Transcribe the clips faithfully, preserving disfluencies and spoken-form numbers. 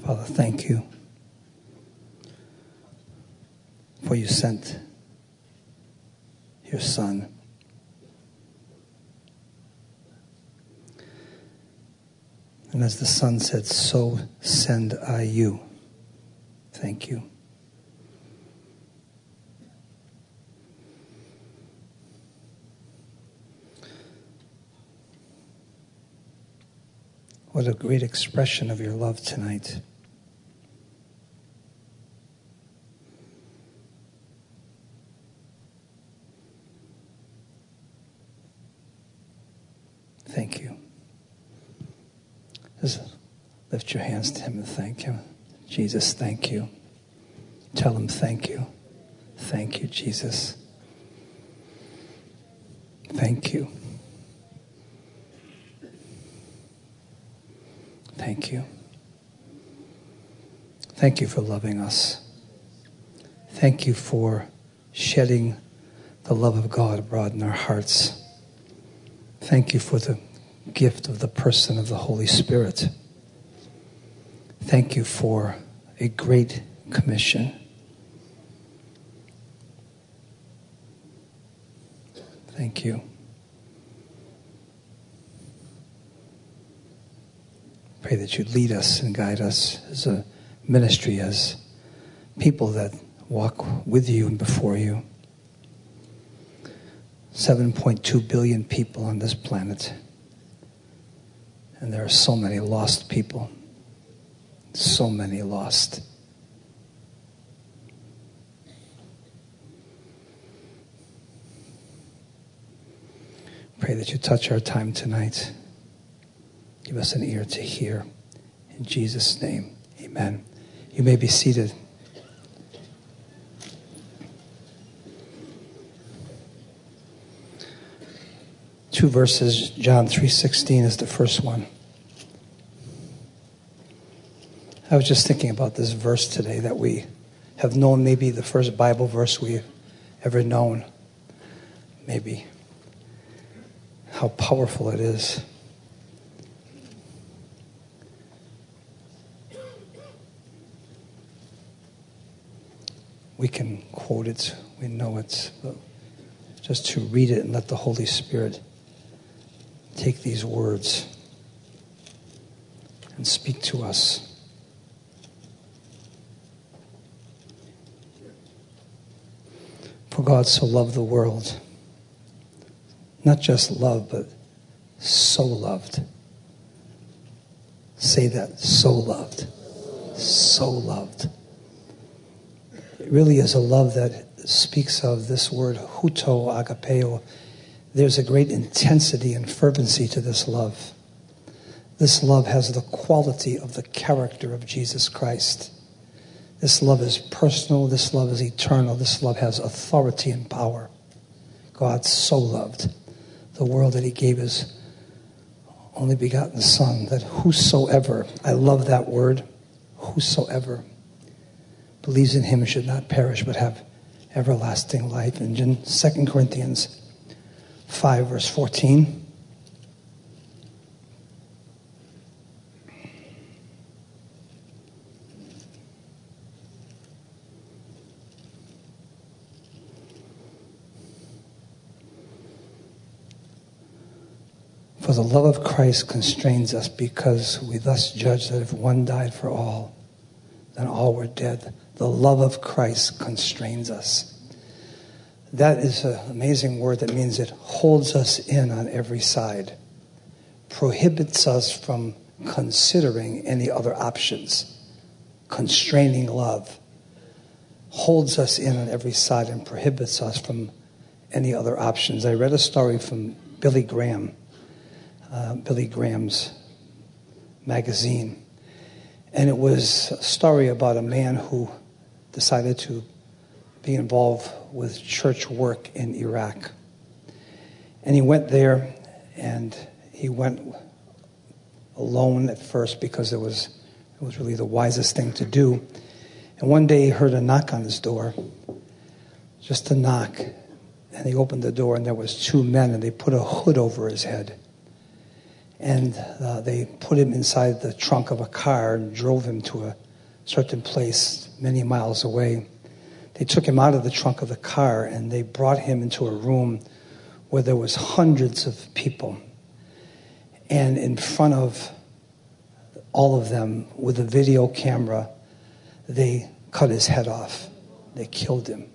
Father, thank you for you sent your Son. And as the Son said, so send I you. Thank you. What a great expression of your love tonight. Thank you. Just lift your hands to him and thank him. Jesus, thank you. Tell him thank you. Thank you, Jesus. Thank you. Thank you. Thank you for loving us. Thank you for shedding the love of God abroad in our hearts. Thank you for the gift of the person of the Holy Spirit. Thank you for a great commission. Thank you. Pray that you lead us and guide us as a ministry, as people that walk with you and before you. seven point two billion people on this planet. And there are so many lost people. So many lost. Pray that you touch our time tonight. Give us an ear to hear. In Jesus' name, amen. You may be seated. Two verses, John three sixteen is the first one. I was just thinking about this verse today that we have known, maybe the first Bible verse we've ever known. Maybe. How powerful it is. We can quote it, we know it, but just to read it and let the Holy Spirit take these words and speak to us. For God so loved the world, not just love, but so loved. Say that, so loved, so loved. It really is a love that speaks of this word, huto agapeo. There's a great intensity and fervency to this love. This love has the quality of the character of Jesus Christ. This love is personal. This love is eternal. This love has authority and power. God so loved the world that he gave his only begotten Son, that whosoever, I love that word, whosoever, believes in him should not perish but have everlasting life. And in Second Corinthians five, verse fourteen. For the love of Christ constrains us, because we thus judge that if one died for all, then all were dead. The love of Christ constrains us. That is an amazing word that means it holds us in on every side, prohibits us from considering any other options. Constraining love holds us in on every side and prohibits us from any other options. I read a story from Billy Graham, uh, Billy Graham's magazine. And it was a story about a man who decided to be involved with church work in Iraq. And he went there, and he went alone at first because it was it was really the wisest thing to do. And one day he heard a knock on his door, just a knock. And he opened the door, and there was two men, and they put a hood over his head. And uh, they put him inside the trunk of a car and drove him to a certain place many miles away. They took him out of the trunk of the car and they brought him into a room where there was hundreds of people. And in front of all of them, with a video camera, they cut his head off. They killed him.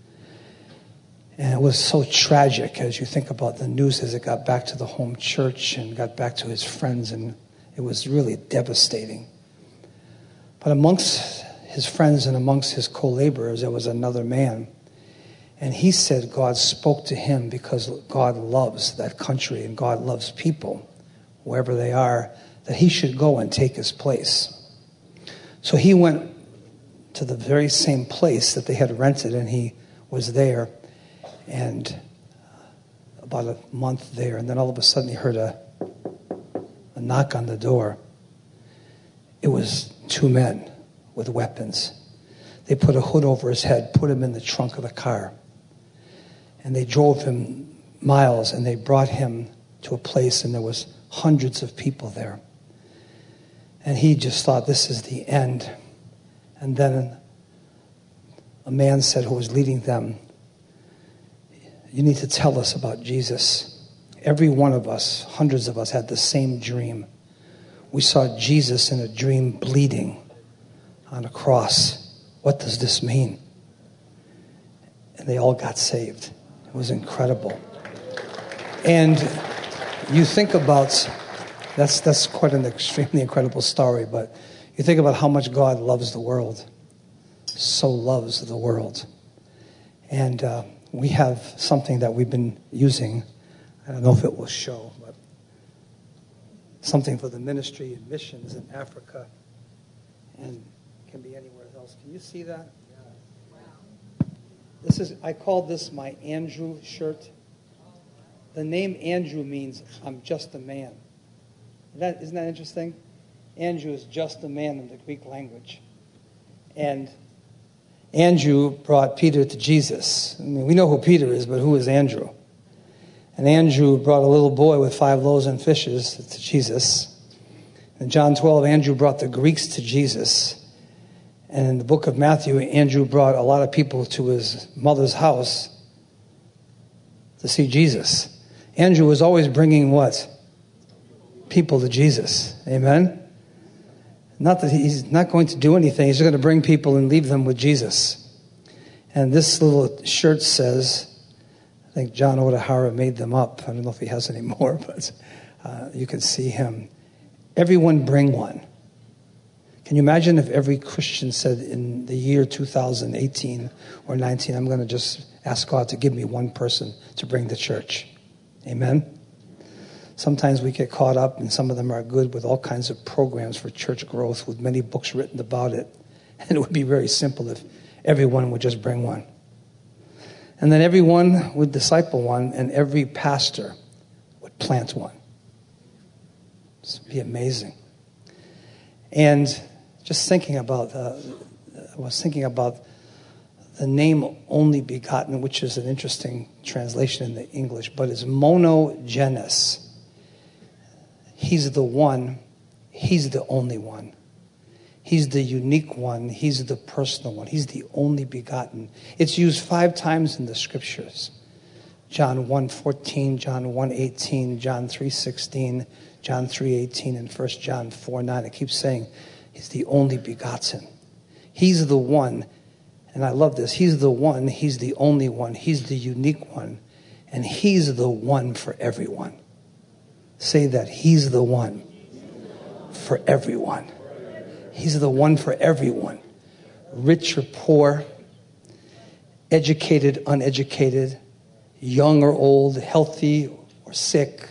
And it was so tragic as you think about the news as it got back to the home church and got back to his friends, and it was really devastating. But amongst his friends and amongst his co-laborers, there was another man. And he said God spoke to him because God loves that country and God loves people, wherever they are, that he should go and take his place. So he went to the very same place that they had rented, and he was there. And about a month there, and then all of a sudden he heard a, a knock on the door. It was two men with weapons. They put a hood over his head, put him in the trunk of the car. And they drove him miles, and they brought him to a place, and there was hundreds of people there. And he just thought, this is the end. And then a man said, who was leading them, you need to tell us about Jesus. Every one of us, hundreds of us, had the same dream. We saw Jesus in a dream bleeding on a cross. What does this mean? And they all got saved. It was incredible. And you think about, that's that's quite an extremely incredible story, but you think about how much God loves the world. So loves the world. And uh, we have something that we've been using. I don't know if it will show, but something for the ministry and missions in Africa and can be anywhere else. Can you see that? Wow. This is, I call this my Andrew shirt. The name Andrew means I'm just a man. That, isn't that interesting? Andrew is just a man in the Greek language. And Andrew brought Peter to Jesus. I mean, we know who Peter is, but who is Andrew? And Andrew brought a little boy with five loaves and fishes to Jesus. In John twelve, Andrew brought the Greeks to Jesus. And in the book of Matthew, Andrew brought a lot of people to his mother's house to see Jesus. Andrew was always bringing what? People to Jesus. Amen? Not that he's not going to do anything. He's going to bring people and leave them with Jesus. And this little shirt says, I think John Odahara made them up. I don't know if he has any more, but uh, you can see him. Everyone bring one. Can you imagine if every Christian said in the year two thousand eighteen or nineteen, I'm going to just ask God to give me one person to bring to church. Amen? Sometimes we get caught up, and some of them are good, with all kinds of programs for church growth with many books written about it. And it would be very simple if everyone would just bring one. And then everyone would disciple one, and every pastor would plant one. This would be amazing. And just thinking about, uh, I was thinking about the name only begotten, which is an interesting translation in the English, but it's monogenes. He's the one. He's the only one. He's the unique one. He's the personal one. He's the only begotten. It's used five times in the scriptures. John one fourteen, John one eighteen, John three sixteen, John three eighteen, and First John four nine. It keeps saying he's the only begotten. He's the one. And I love this. He's the one. He's the only one. He's the unique one. And he's the one for everyone. Say that. He's the one for everyone. He's the one for everyone. Rich or poor, educated, uneducated, young or old, healthy or sick,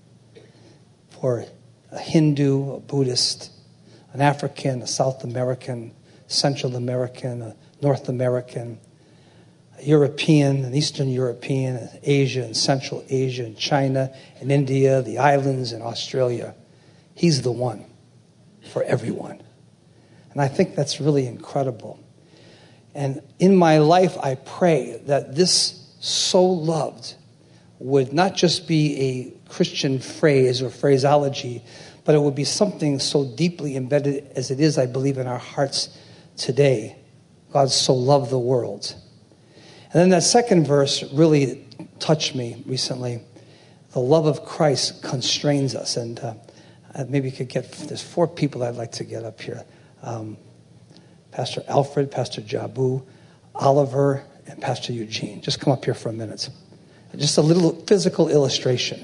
for a Hindu, a Buddhist, an African, a South American, Central American, a North American, a European, an Eastern European, an Asia and Central Asia, and China, and India, the islands, and Australia. He's the one for everyone. And I think that's really incredible. And in my life, I pray that this so loved would not just be a Christian phrase or phraseology, but it would be something so deeply embedded as it is, I believe, in our hearts today. God so loved the world. And then that second verse really touched me recently. The love of Christ constrains us. And uh, maybe you could get, there's four people I'd like to get up here. Um, Pastor Alfred, Pastor Jabu, Oliver, and Pastor Eugene. Just come up here for a minute. Just a little physical illustration.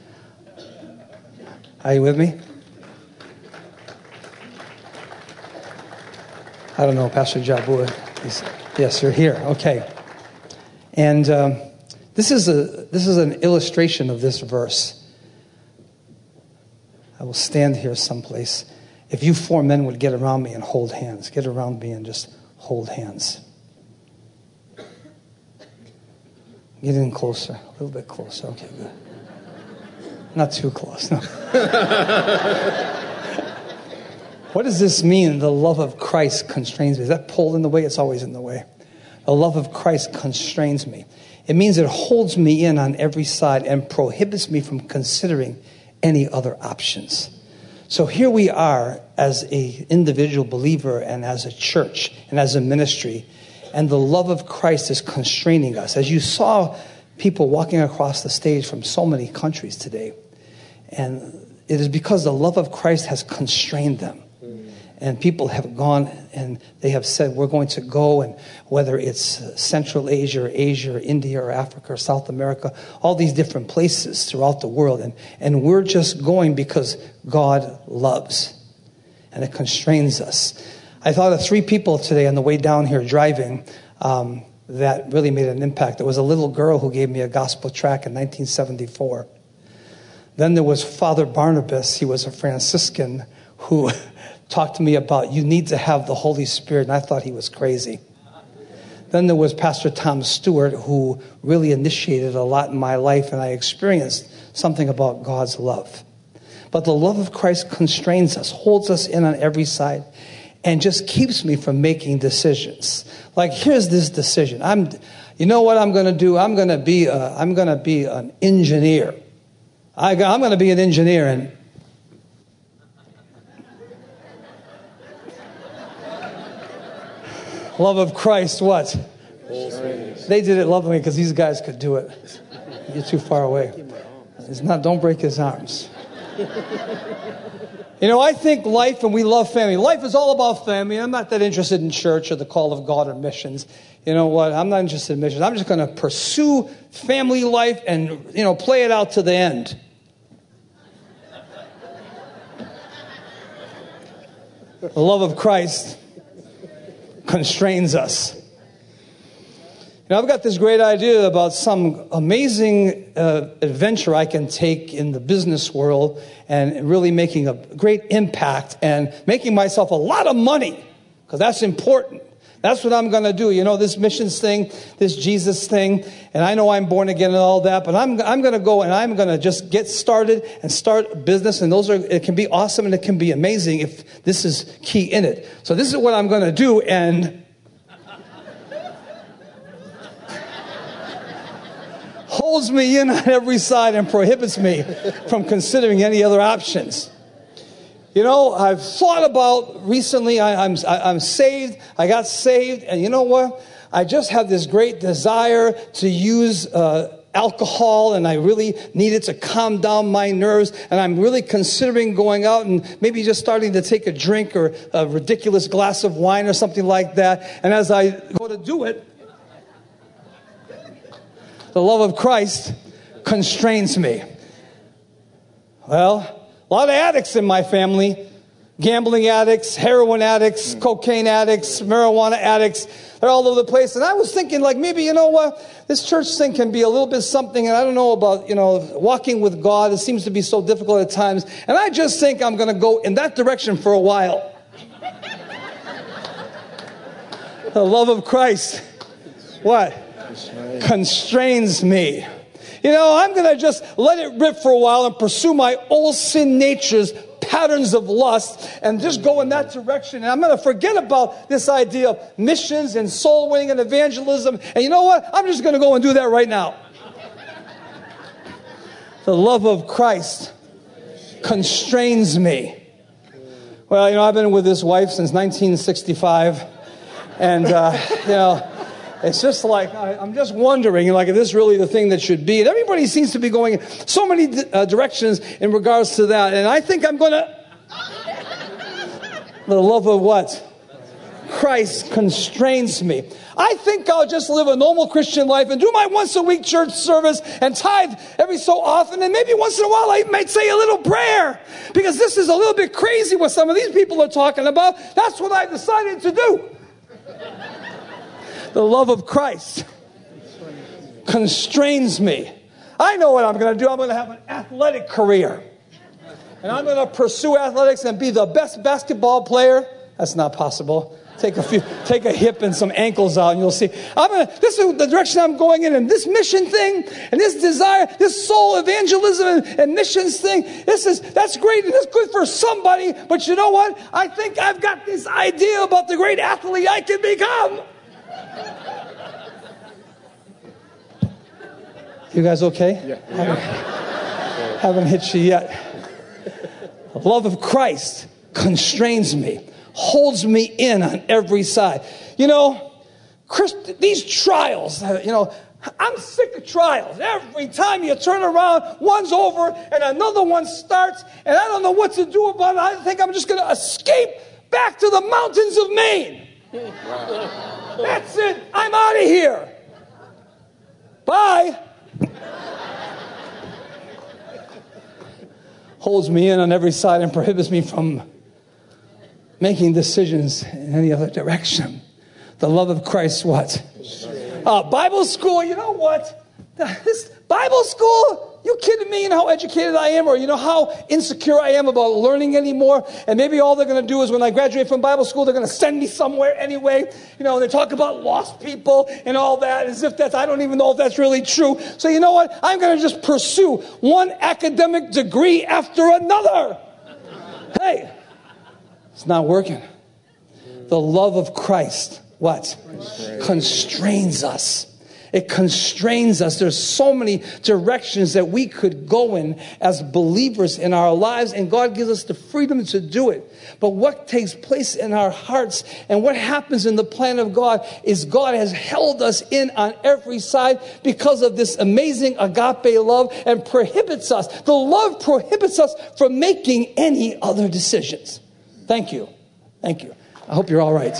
Are you with me? I don't know, Pastor Jabu. Yes, you're here. Okay. And um, this is a this is an illustration of this verse. I will stand here someplace. If you four men would get around me and hold hands, get around me and just hold hands. Get in closer, a little bit closer. Okay, good. Not too close, no. What does this mean? The love of Christ constrains me. Is that pole in the way? It's always in the way. The love of Christ constrains me. It means it holds me in on every side and prohibits me from considering any other options. So here we are as an individual believer and as a church and as a ministry, and the love of Christ is constraining us. As you saw people walking across the stage from so many countries today, and it is because the love of Christ has constrained them. And people have gone and they have said, we're going to go, and whether it's Central Asia or Asia or India or Africa or South America, all these different places throughout the world. And, and we're just going because God loves. And it constrains us. I thought of three people today on the way down here driving um, that really made an impact. There was a little girl who gave me a gospel tract in nineteen seventy-four. Then there was Father Barnabas. He was a Franciscan who talked to me about, you need to have the Holy Spirit, and I thought he was crazy. Then there was Pastor Tom Stewart, who really initiated a lot in my life, and I experienced something about God's love. But the love of Christ constrains us, holds us in on every side, and just keeps me from making decisions. Like, here's this decision. I'm, you know what I'm going to do? I'm going to be, a, I'm going to be an engineer. I, I'm going to be an engineer, and love of Christ, what? They did it lovingly because these guys could do it. You're too far away. It's not. Don't break his arms. You know, I think life, and we love family. Life is all about family. I'm not that interested in church or the call of God or missions. You know what? I'm not interested in missions. I'm just going to pursue family life and, you know, play it out to the end. The love of Christ constrains us. You know, I've got this great idea about some amazing uh, adventure I can take in the business world and really making a great impact and making myself a lot of money, because that's important. That's what I'm going to do. You know, this missions thing, this Jesus thing, and I know I'm born again and all that, but I'm I'm going to go and I'm going to just get started and start a business, and those are, it can be awesome and it can be amazing if this is key in it. So this is what I'm going to do, and holds me in on every side and prohibits me from considering any other options. You know, I've thought about recently, I, I'm I'm saved, I got saved, and you know what? I just have this great desire to use uh, alcohol, and I really needed to calm down my nerves, and I'm really considering going out and maybe just starting to take a drink or a ridiculous glass of wine or something like that. And as I go to do it, the love of Christ constrains me. Well, a lot of addicts in my family. Gambling addicts, heroin addicts, cocaine addicts, marijuana addicts. They're all over the place. And I was thinking, like, maybe, you know what? This church thing can be a little bit something. And I don't know about, you know, walking with God. It seems to be so difficult at times. And I just think I'm going to go in that direction for a while. The love of Christ, what? Constrains me. You know, I'm going to just let it rip for a while and pursue my old sin nature's patterns of lust and just go in that direction. And I'm going to forget about this idea of missions and soul winning and evangelism. And you know what? I'm just going to go and do that right now. The love of Christ constrains me. Well, you know, I've been with this wife since nineteen sixty-five. And, uh, you know, it's just like, I, I'm just wondering, like, if this is really the thing that should be. And everybody seems to be going in so many uh, directions in regards to that. And I think I'm going to... The love of what? Christ constrains me. I think I'll just live a normal Christian life and do my once-a-week church service and tithe every so often. And maybe once in a while I might say a little prayer. Because this is a little bit crazy what some of these people are talking about. That's what I've decided to do. The love of Christ constrains me. I know what I'm going to do. I'm going to have an athletic career. And I'm going to pursue athletics and be the best basketball player. That's not possible. Take a few, take a hip and some ankles out, and you'll see. I'm gonna. This is the direction I'm going in, and this mission thing, and this desire, this soul evangelism and, and missions thing. This is that's great, and it's good for somebody. But you know what? I think I've got this idea about the great athlete I can become. You guys okay? Yeah. Haven't, haven't hit you yet. The love of Christ constrains me. Holds me in on every side. You know, Christ, these trials, you know, I'm sick of trials. Every time you turn around, one's over and another one starts, and I don't know what to do about it. I think I'm just going to escape back to the mountains of Maine. Wow. That's it. I'm out of here. Bye. Holds me in on every side and prohibits me from making decisions in any other direction. The love of Christ, what? Uh, Bible school, you know what? This Bible school, you kidding me? You know how educated I am, or you know how insecure I am about learning anymore? And maybe all they're going to do is when I graduate from Bible school, they're going to send me somewhere anyway. You know, they talk about lost people and all that, as if that's, I don't even know if that's really true. So you know what? I'm going to just pursue one academic degree after another. Hey. It's not working. The love of Christ, what? Constrains. Constrains us. It constrains us. There's so many directions that we could go in as believers in our lives, and God gives us the freedom to do it. But what takes place in our hearts and what happens in the plan of God is God has held us in on every side because of this amazing agape love and prohibits us. The love prohibits us from making any other decisions. Thank you. Thank you. I hope you're all right.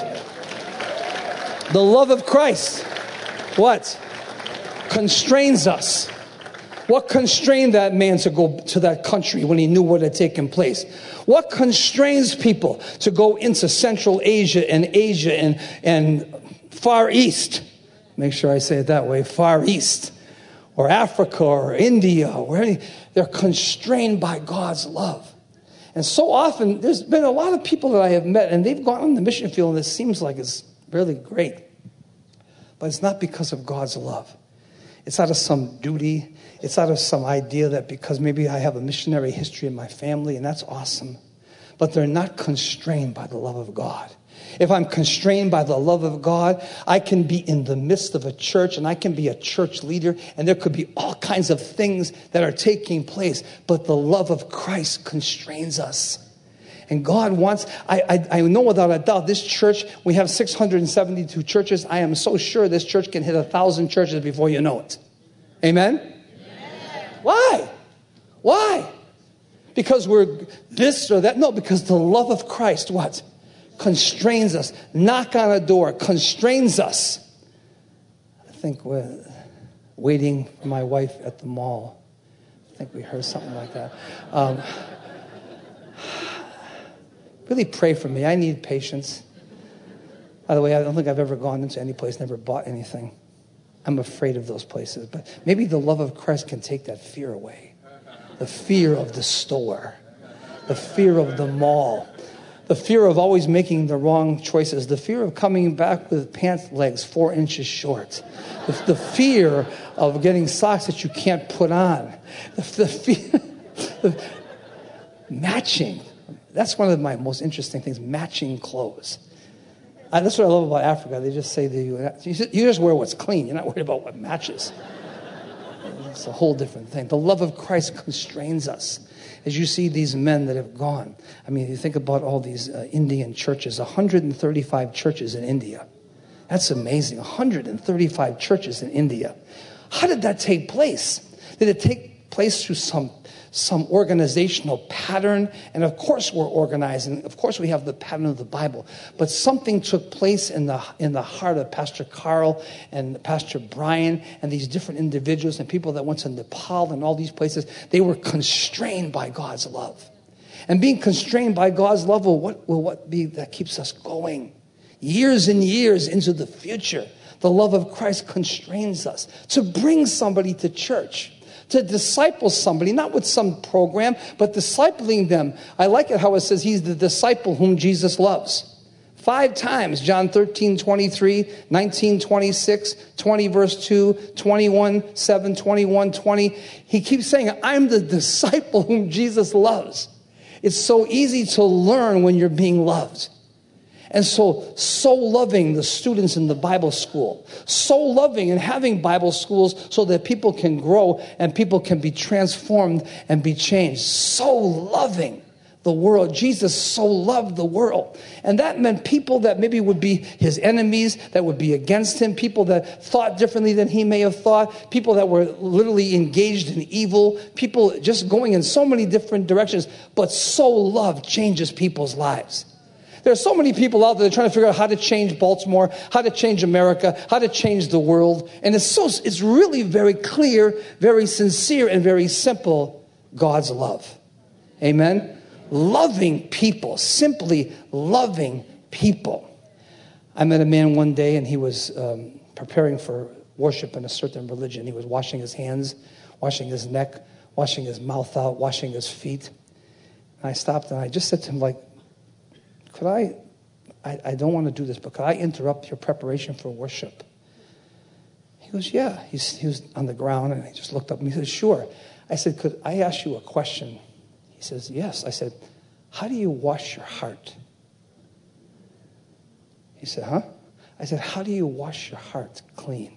The love of Christ, what? Constrains us. What constrained that man to go to that country when he knew what had taken place? What constrains people to go into Central Asia and Asia and, and Far East? Make sure I say it that way, Far East. Or Africa or India. Or any, they're constrained by God's love. And so often, there's been a lot of people that I have met, and they've gone on the mission field, and it seems like it's really great. But it's not because of God's love. It's out of some duty. It's out of some idea that because maybe I have a missionary history in my family, and that's awesome. But they're not constrained by the love of God. If I'm constrained by the love of God, I can be in the midst of a church and I can be a church leader, and there could be all kinds of things that are taking place. But the love of Christ constrains us. And God wants, I, I, I know without a doubt, this church, we have six hundred seventy-two churches. I am so sure this church can hit a thousand churches before you know it. Amen? Amen. Why? Why? Because we're this or that? No, because the love of Christ, what? Constrains us. Knock on a door. Constrains us. I think we're waiting for my wife at the mall. I think we heard something like that. Um, really pray for me. I need patience. By the way, I don't think I've ever gone into any place, never bought anything. I'm afraid of those places. But maybe the love of Christ can take that fear away. The fear of the store. The fear of the mall. The fear of always making the wrong choices. The fear of coming back with pant legs four inches short. The, the fear of getting socks that you can't put on. The, the fear... The, matching. That's one of my most interesting things. Matching clothes. I, that's what I love about Africa. They just say to you, you just wear what's clean. You're not worried about what matches. It's a whole different thing. The love of Christ constrains us. As you see these men that have gone. I mean, you think about all these uh, Indian churches, one hundred thirty-five churches in India. That's amazing. one hundred thirty-five churches in India. How did that take place? Did it take place through some some organizational pattern? And of course we're organizing. Of course we have the pattern of the Bible. But something took place in the in the heart of Pastor Carl and Pastor Brian and these different individuals and people that went to Nepal and all these places. They were constrained by God's love. And being constrained by God's love will what will what be that keeps us going years and years into the future. The love of Christ constrains us to bring somebody to church, to disciple somebody, not with some program, but discipling them. I like it how it says he's the disciple whom Jesus loves. Five times, John thirteen, twenty-three, nineteen, twenty-six, twenty, verse two, twenty-one, seven, twenty-one, twenty. He keeps saying, I'm the disciple whom Jesus loves. It's so easy to learn when you're being loved. And so, so loving the students in the Bible school. So loving and having Bible schools so that people can grow and people can be transformed and be changed. So loving the world. Jesus so loved the world. And that meant people that maybe would be his enemies, that would be against him, people that thought differently than he may have thought, people that were literally engaged in evil, people just going in so many different directions. But so love changes people's lives. There are so many people out there trying to figure out how to change Baltimore, how to change America, how to change the world. And it's so it's really very clear, very sincere, and very simple, God's love. Amen? Loving people, simply loving people. I met a man one day, and he was um, preparing for worship in a certain religion. He was washing his hands, washing his neck, washing his mouth out, washing his feet. And I stopped, and I just said to him, like, Could I, I, I don't want to do this, but could I interrupt your preparation for worship? He goes, yeah. He's, he was on the ground, and he just looked up, and he said, sure. I said, could I ask you a question? He says, yes. I said, how do you wash your heart? He said, huh? I said, how do you wash your heart clean?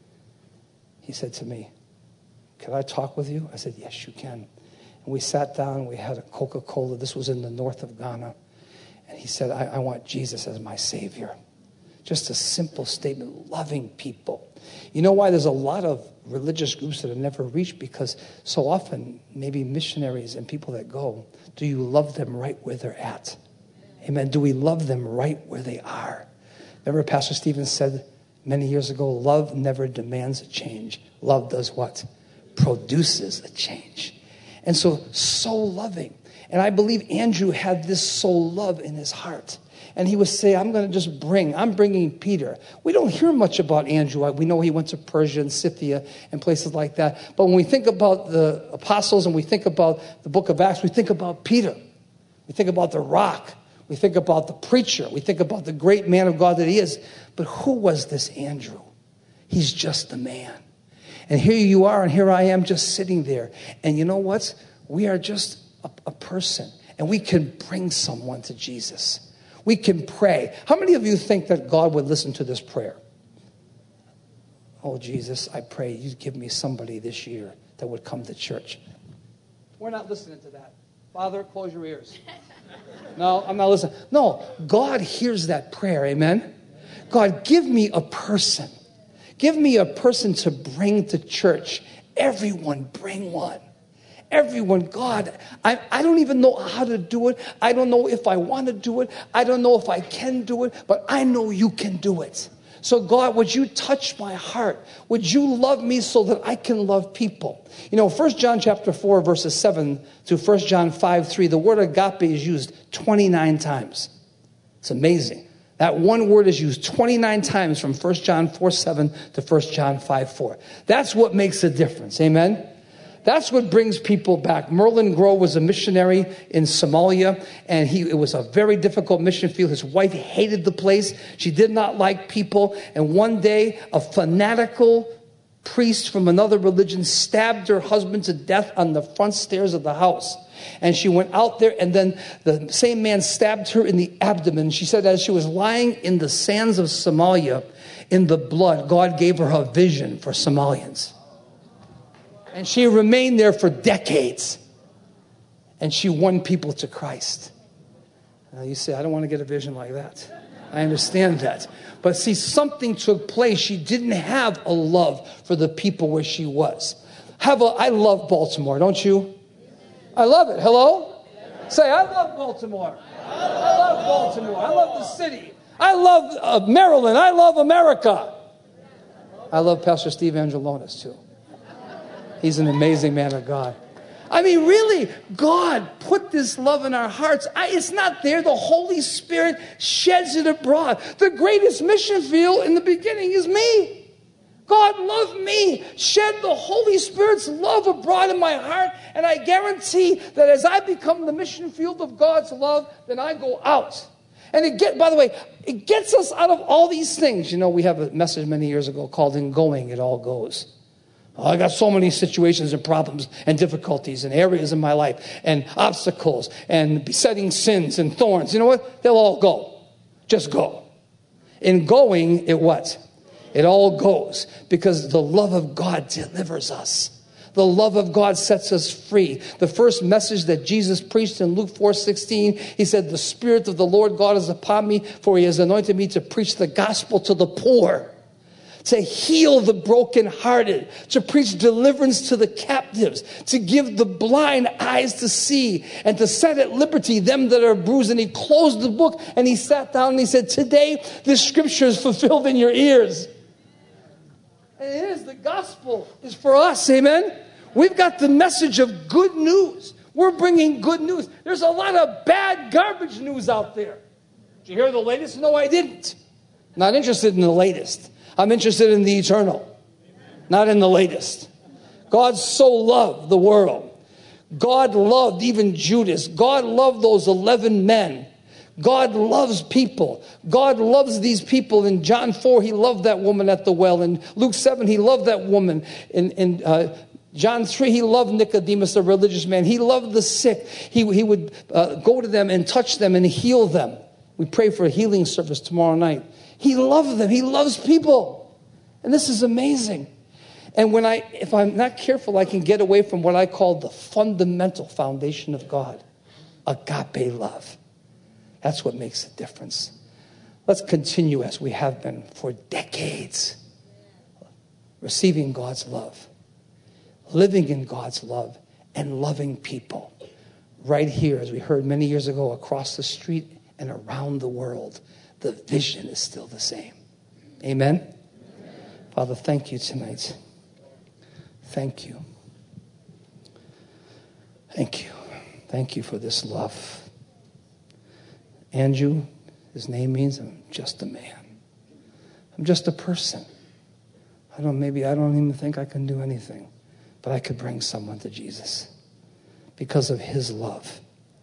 He said to me, could I talk with you? I said, yes, you can. And we sat down, we had a Coca-Cola. This was in the north of Ghana. And he said, I, I want Jesus as my Savior. Just a simple statement, loving people. You know why there's a lot of religious groups that are never reached? Because so often, maybe missionaries and people that go, do you love them right where they're at? Amen. Do we love them right where they are? Remember Pastor Stephen said many years ago, love never demands a change. Love does what? Produces a change. And so, so loving. And I believe Andrew had this soul love in his heart. And he would say, I'm going to just bring, I'm bringing Peter. We don't hear much about Andrew. We know he went to Persia and Scythia and places like that. But when we think about the apostles and we think about the book of Acts, we think about Peter. We think about the rock. We think about the preacher. We think about the great man of God that he is. But who was this Andrew? He's just a man. And here you are and here I am just sitting there. And you know what? We are just a, a person. And we can bring someone to Jesus. We can pray. How many of you think that God would listen to this prayer? Oh, Jesus, I pray you give me somebody this year that would come to church. We're not listening to that. Father, close your ears. No, I'm not listening. No, God hears that prayer, amen? God, give me a person. Give me a person to bring to church. Everyone bring one. Everyone, God, I, I don't even know how to do it. I don't know if I want to do it. I don't know if I can do it, but I know you can do it. So God, would you touch my heart? Would you love me so that I can love people? You know, First John chapter four, verses seven to First John five, three, the word agape is used twenty-nine times. It's amazing. That one word is used twenty-nine times from First John four, seven to First John five, four. That's what makes a difference. Amen? That's what brings people back. Merlin Grove was a missionary in Somalia, and he it was a very difficult mission field. His wife hated the place. She did not like people. And one day, a fanatical priest from another religion stabbed her husband to death on the front stairs of the house. And she went out there, and then the same man stabbed her in the abdomen. She said as she was lying in the sands of Somalia, in the blood, God gave her a vision for Somalians. And she remained there for decades. And she won people to Christ. Now you say, I don't want to get a vision like that. I understand that. But see, something took place. She didn't have a love for the people where she was. Have a, I love Baltimore, don't you? I love it. Hello? Say, I love Baltimore. I love Baltimore. I love the city. I love uh, Maryland. I love America. I love Pastor Steve Angelonis too. He's an amazing man of God. I mean, really, God put this love in our hearts. I, it's not there. The Holy Spirit sheds it abroad. The greatest mission field in the beginning is me. God loved me, shed the Holy Spirit's love abroad in my heart, and I guarantee that as I become the mission field of God's love, then I go out. And it get, by the way, it gets us out of all these things. You know, we have a message many years ago called "In Going, It All Goes." Oh, I got so many situations and problems and difficulties and areas in my life and obstacles and besetting sins and thorns. You know what? They'll all go. Just go. In going, it what? It all goes because the love of God delivers us. The love of God sets us free. The first message that Jesus preached in Luke four sixteen, he said, the Spirit of the Lord God is upon me, for he has anointed me to preach the gospel to the poor, to heal the brokenhearted, to preach deliverance to the captives, to give the blind eyes to see, and to set at liberty them that are bruised. And he closed the book and he sat down and he said, today this scripture is fulfilled in your ears. And it is, the gospel is for us, amen? We've got the message of good news. We're bringing good news. There's a lot of bad garbage news out there. Did you hear the latest? No, I didn't. Not interested in the latest. I'm interested in the eternal, not in the latest. God so loved the world. God loved even Judas. God loved those eleven men. God loves people. God loves these people. In John four, he loved that woman at the well. In Luke seven, he loved that woman. In, in uh, John three, he loved Nicodemus, the religious man. He loved the sick. He, he would uh, go to them and touch them and heal them. We pray for a healing service tomorrow night. He loved them. He loves people. And this is amazing. And when I, if I'm not careful, I can get away from what I call the fundamental foundation of God. Agape love. That's what makes a difference. Let's continue as we have been for decades. Receiving God's love. Living in God's love. And loving people. Right here, as we heard many years ago, across the street and around the world. The vision is still the same. Amen? Amen. Father, thank you tonight. Thank you. Thank you. Thank you for this love. Andrew, his name means I'm just a man. I'm just a person. I don't, maybe I don't even think I can do anything, but I could bring someone to Jesus because of his love.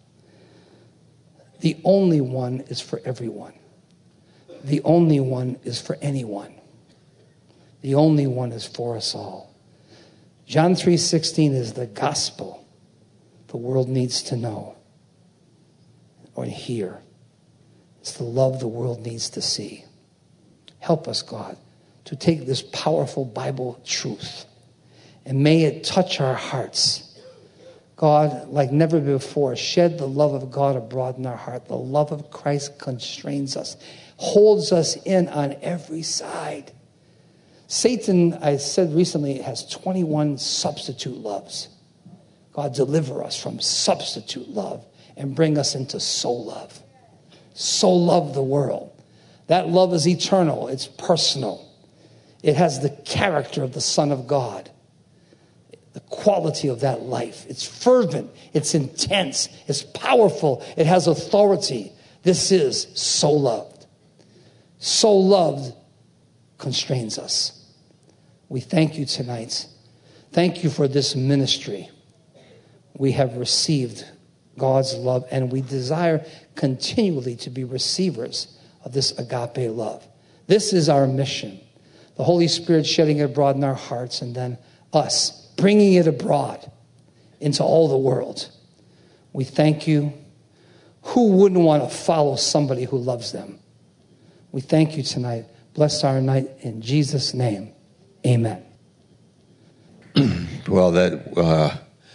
The only one is for everyone. The only one is for anyone. The only one is for us all. John three sixteen is the gospel the world needs to know or hear. It's the love the world needs to see. Help us, God, to take this powerful Bible truth and may it touch our hearts. God, like never before, shed the love of God abroad in our heart. The love of Christ constrains us, holds us in on every side. Satan, I said recently, has twenty-one substitute loves. God, deliver us from substitute love and bring us into soul love. So love the world. That love is eternal. It's personal. It has the character of the Son of God. The quality of that life. It's fervent. It's intense. It's powerful. It has authority. This is so loved. So loved constrains us. We thank you tonight. Thank you for this ministry. We have received God's love and we desire continually to be receivers of this agape love. This is our mission. The Holy Spirit shedding it abroad in our hearts and then us bringing it abroad into all the world. We thank you. Who wouldn't want to follow somebody who loves them? We thank you tonight. Bless our night in Jesus' name. Amen. Well, that uh,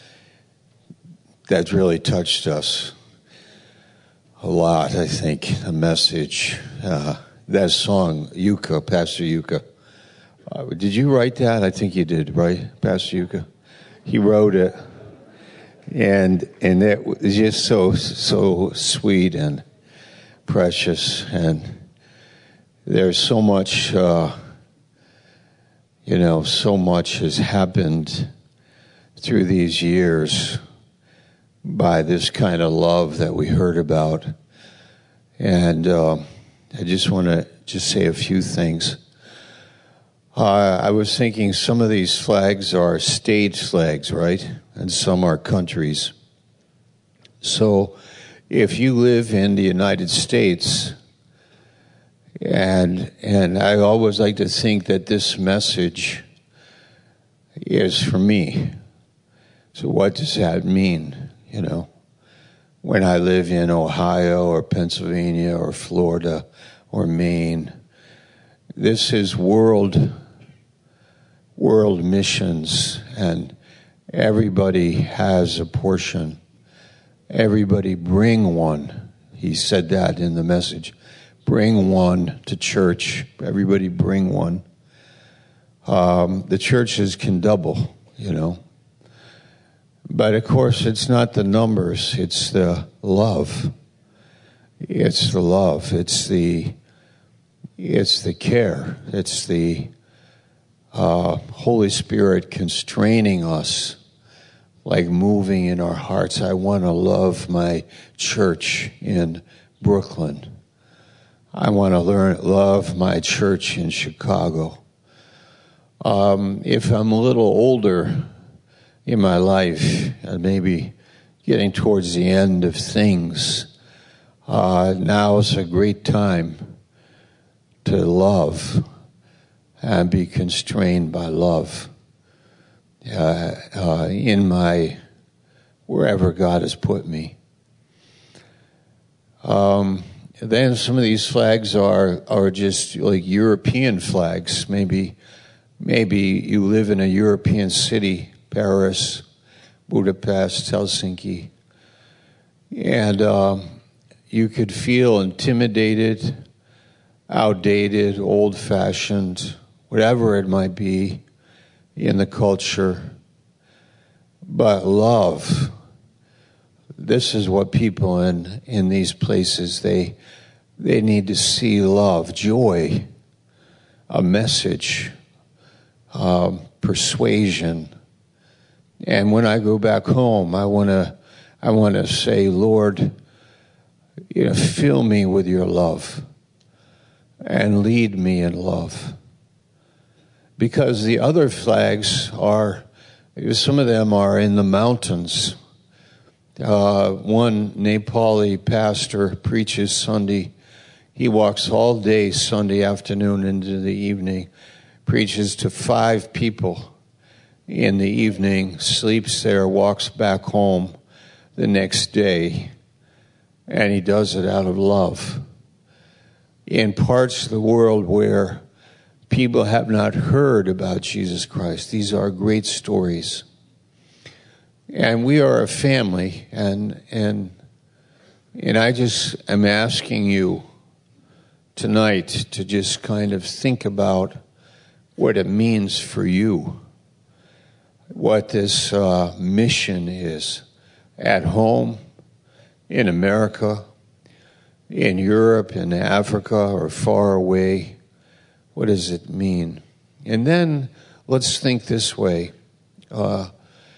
that really touched us a lot, I think, the message. Uh, that song, Yuka, Pastor Yuka. Uh, did you write that? I think you did, right, Pastor Yuka? He wrote it. And and it was just so, so sweet and precious. And there's so much, uh, you know, so much has happened through these years by this kind of love that we heard about. And uh, I just want to just say a few things. Uh, I was thinking some of these flags are state flags, right? And some are countries. So if you live in the United States, and and I always like to think that this message is for me. So what does that mean, you know? When I live in Ohio or Pennsylvania or Florida or Maine, this is world world missions, and everybody has a portion. Everybody bring one. He said that in the message. Bring one to church. Everybody bring one. Um, the churches can double, you know. But of course, it's not the numbers. It's the love. It's the love. It's the, it's the care. It's the uh, Holy Spirit constraining us, like moving in our hearts. I want to love my church in Brooklyn. I want to learn love my church in Chicago. Um, if I'm a little older in my life, and maybe getting towards the end of things, uh, now is a great time to love and be constrained by love uh, uh, in my, wherever God has put me. Um, then some of these flags are, are just like European flags. Maybe, maybe you live in a European city, Paris, Budapest, Helsinki, and uh, you could feel intimidated, outdated, old-fashioned, whatever it might be in the culture. But love, this is what people in, in these places, they they need to see love, joy, a message, um, persuasion. And when I go back home, I want to I want to say, Lord, you know, fill me with your love and lead me in love. Because the other flags are, some of them are in the mountains. Uh, one Nepali pastor preaches Sunday. He walks all day Sunday afternoon into the evening, preaches to five people in the evening, sleeps there, walks back home the next day, and he does it out of love. In parts of the world where people have not heard about Jesus Christ, these are great stories. And we are a family, and and and I just am asking you tonight to just kind of think about what it means for you, what this uh, mission is at home, in America, in Europe, in Africa, or far away. What does it mean? And then let's think this way. Uh,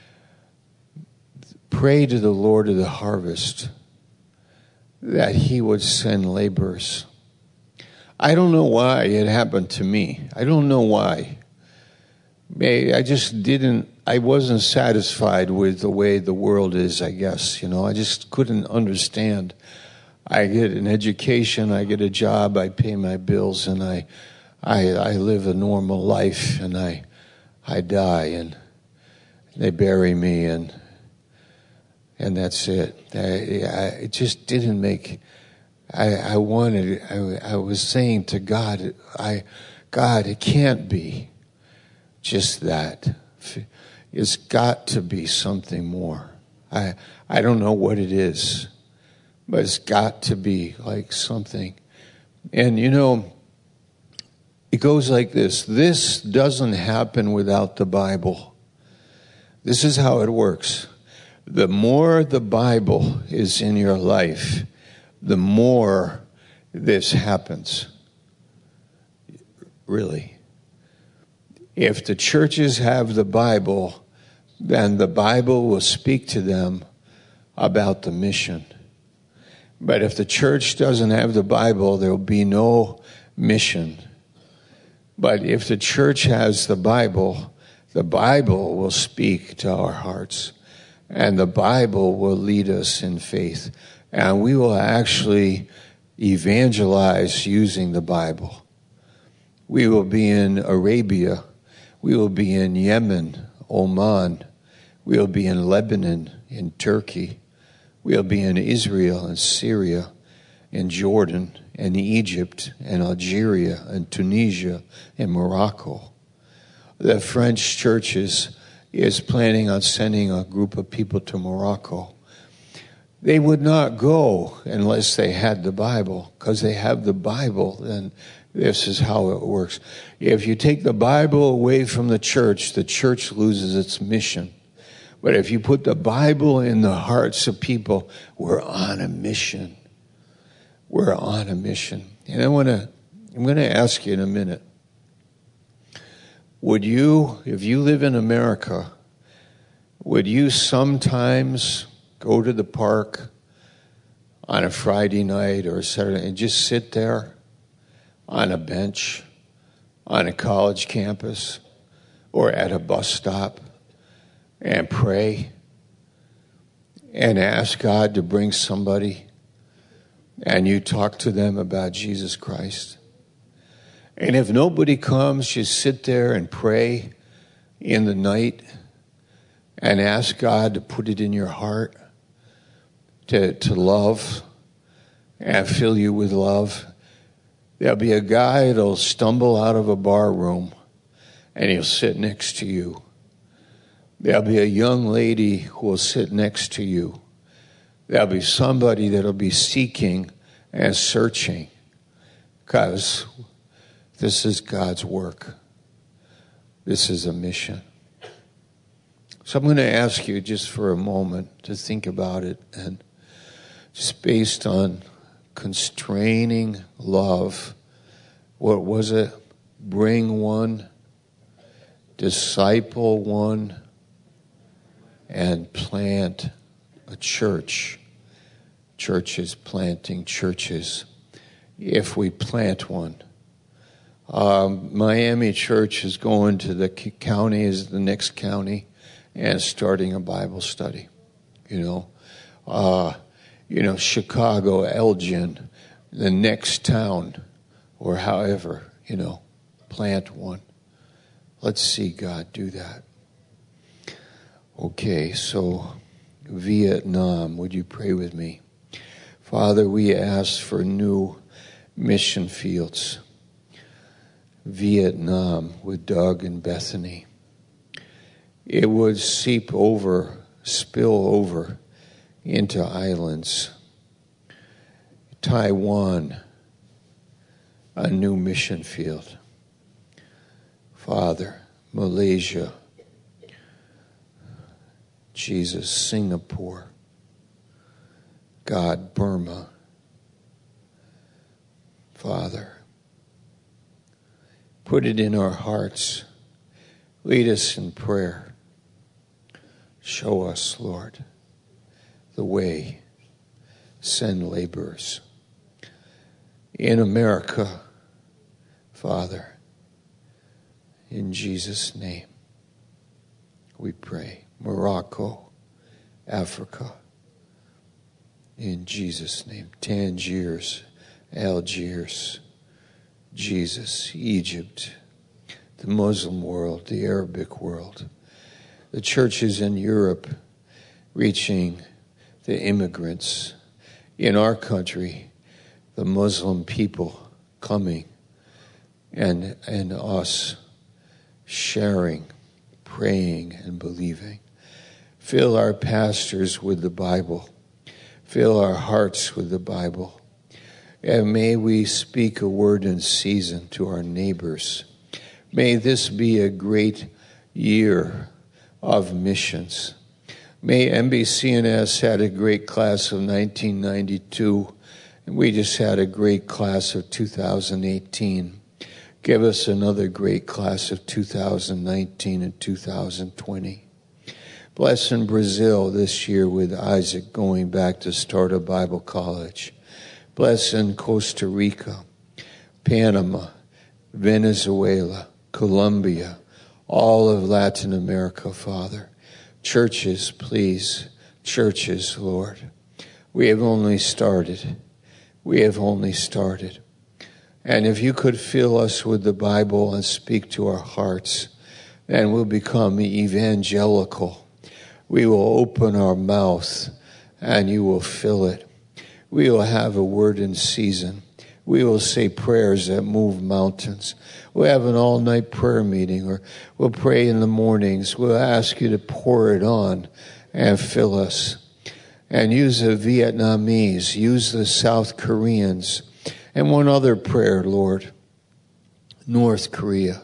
pray to the Lord of the harvest that he would send laborers. I don't know why it happened to me. I don't know why. I just didn't, I wasn't satisfied with the way the world is, I guess. You know, I just couldn't understand. I get an education, I get a job, I pay my bills, and I I, I live a normal life, and I I die, and they bury me, and and that's it. I, I, it just didn't make. I I wanted. I, I was saying to God, I God, it can't be just that. It's got to be something more. I I don't know what it is, but it's got to be like something. And you know, it goes like this. This doesn't happen without the Bible. This is how it works. The more the Bible is in your life, the more this happens. Really. If the churches have the Bible, then the Bible will speak to them about the mission. But if the church doesn't have the Bible, there will be no mission. But if the church has the Bible, the Bible will speak to our hearts. And the Bible will lead us in faith. And we will actually evangelize using the Bible. We will be in Arabia. We will be in Yemen, Oman. We will be in Lebanon, in Turkey. We will be in Israel and Syria, in Jordan and Egypt and Algeria and Tunisia and Morocco. The French churches is planning on sending a group of people to Morocco. They would not go unless they had the Bible, because they have the Bible, then this is how it works. If you take the Bible away from the church, the church loses its mission. But if you put the Bible in the hearts of people, we're on a mission. We're on a mission. And I want to, I'm going to ask you in a minute, would you, if you live in America, would you sometimes go to the park on a Friday night or a Saturday and just sit there on a bench, on a college campus, or at a bus stop and pray and ask God to bring somebody and you talk to them about Jesus Christ? And if nobody comes, just sit there and pray in the night and ask God to put it in your heart to, to love and fill you with love. There'll be a guy that'll stumble out of a bar room and he'll sit next to you. There'll be a young lady who will sit next to you. There'll be somebody that'll be seeking and searching, because this is God's work. This is a mission. So I'm going to ask you just for a moment to think about it, and just based on constraining love, what was it? Bring one, disciple one, and plant a church. Churches planting churches. If we plant one. Um, Miami Church is going to the county, is the next county, and starting a Bible study. You know, uh, you know, Chicago, Elgin, the next town, or however, you know, plant one. Let's see God do that. Okay, so Vietnam, would you pray with me? Father, we ask for new mission fields. Vietnam with Doug and Bethany. It would seep over, spill over into islands. Taiwan, a new mission field. Father, Malaysia, Jesus, Singapore, God, Burma, Father, put it in our hearts. Lead us in prayer. Show us, Lord, the way. Send laborers. In America, Father, in Jesus' name, we pray. Morocco, Africa, in Jesus' name. Tangiers, Algiers, Jesus, Egypt, the Muslim world, the Arabic world, the churches in Europe reaching the immigrants. In our country, the Muslim people coming and, and us sharing, praying and believing. Fill our pastors with the Bible. Fill our hearts with the Bible. And may we speak a word in season to our neighbors. May this be a great year of missions. May N B C N S had a great class of nineteen ninety-two, and we just had a great class of two thousand eighteen. Give us another great class of two thousand nineteen and two thousand twenty. Bless in Brazil this year with Isaac going back to start a Bible college. Bless in Costa Rica, Panama, Venezuela, Colombia, all of Latin America, Father. Churches, please. Churches, Lord. We have only started. We have only started. And if you could fill us with the Bible and speak to our hearts, then we'll become evangelical. We will open our mouth and you will fill it. We will have a word in season. We will say prayers that move mountains. We'll have an all-night prayer meeting, or we'll pray in the mornings. We'll ask you to pour it on and fill us. And use the Vietnamese, use the South Koreans. And one other prayer, Lord. North Korea.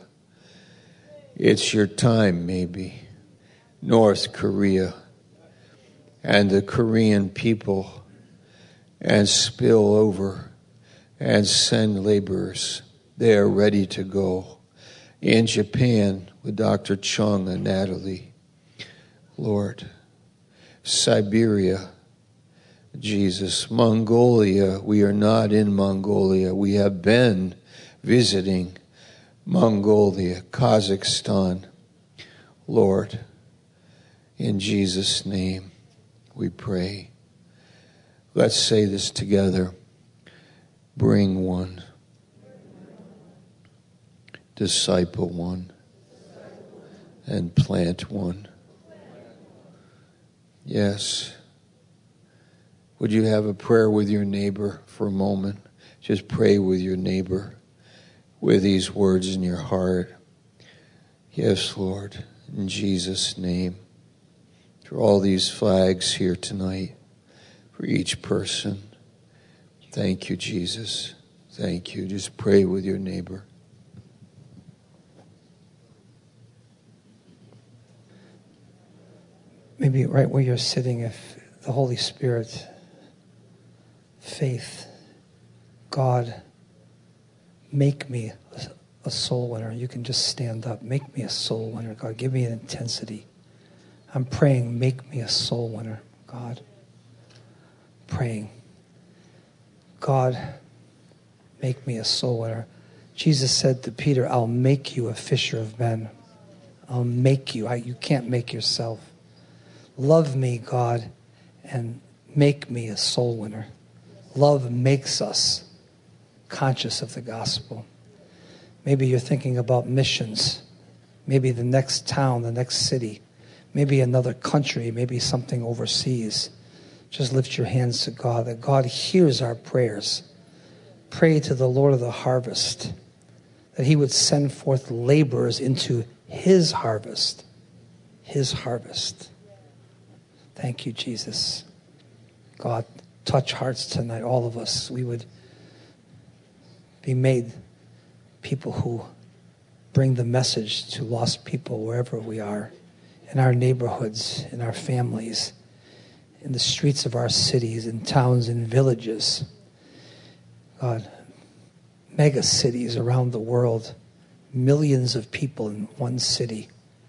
It's your time, maybe. North Korea. And the Korean people. And spill over. And send laborers. They are ready to go. In Japan, with Doctor Chung and Natalie. Lord. Siberia. Jesus. Mongolia. We are not in Mongolia. We have been visiting Mongolia, Kazakhstan. Lord, in Jesus' name we pray. Let's say this together. Bring one. Disciple one. And plant one. Yes. Would you have a prayer with your neighbor for a moment? Just pray with your neighbor with these words in your heart. Yes, Lord, in Jesus' name. For all these flags here tonight, for each person. Thank you, Jesus. Thank you. Just pray with your neighbor. Maybe right where you're sitting, if the Holy Spirit, faith, God, make me a, a soul winner. You can just stand up. Make me a soul winner, God. Give me an intensity. I'm praying, make me a soul winner, God. Praying. God, make me a soul winner. Jesus said to Peter, I'll make you a fisher of men. I'll make you. I, you can't make yourself. Love me, God, and make me a soul winner. Love makes us conscious of the gospel. Maybe you're thinking about missions. Maybe the next town, the next city. Maybe another country, maybe something overseas. Just lift your hands to God, that God hears our prayers. Pray to the Lord of the harvest, that he would send forth laborers into his harvest. His harvest. Thank you, Jesus. God, touch hearts tonight, all of us. We would be made people who bring the message to lost people wherever we are, in our neighborhoods, in our families, in the streets of our cities, in towns, in villages. God, mega cities around the world, millions of people in one city.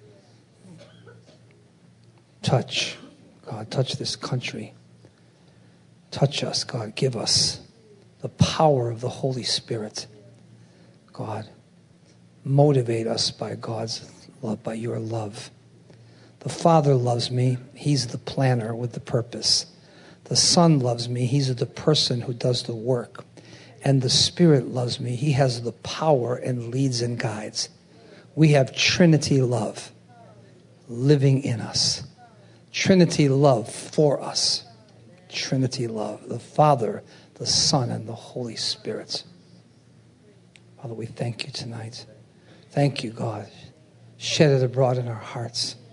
Touch, God, touch this country. Touch us, God. Give us the power of the Holy Spirit. God, motivate us by God's love, by your love. The Father loves me. He's the planner with the purpose. The Son loves me. He's the person who does the work. And the Spirit loves me. He has the power and leads and guides. We have Trinity love living in us. Trinity love for us. Trinity love. The Father, the Son, and the Holy Spirit. Father, we thank you tonight. Thank you, God. shed it abroad in our hearts.